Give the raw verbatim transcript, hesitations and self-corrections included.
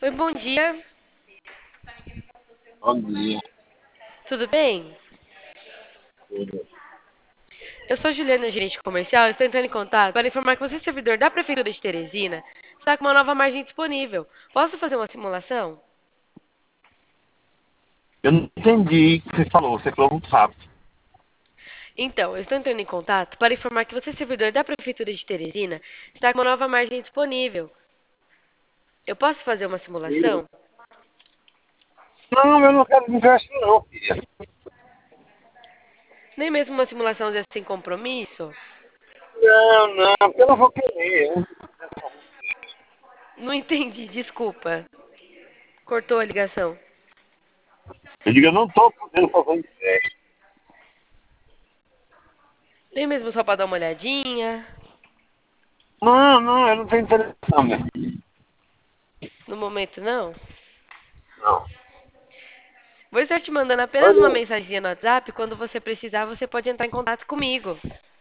Oi, bom dia. Bom dia, Tudo bem? tudo. Eu sou Juliana, gerente comercial. Estou entrando em contato para informar que você é servidor da Prefeitura de Teresina. Está com uma nova margem disponível. Posso fazer uma simulação? Eu não entendi o que você falou, você falou muito rápido. Então, eu estou entrando em contato para informar que você é servidor da Prefeitura de Teresina. Está com uma nova margem disponível. Eu posso fazer uma simulação? Não, eu não quero investir não, filha. Nem mesmo uma simulação sem compromisso? Não, não, porque eu não vou querer. Eu Não entendi, desculpa. Cortou a ligação. eu digo, eu não estou podendo fazer empréstimo. Nem mesmo só para dar uma olhadinha? Não, não, eu não tenho interesse não, minha filha. No momento, não? Não. Vou estar te mandando apenas uma Olha, mensaginha no WhatsApp. Quando você precisar, você pode entrar em contato comigo.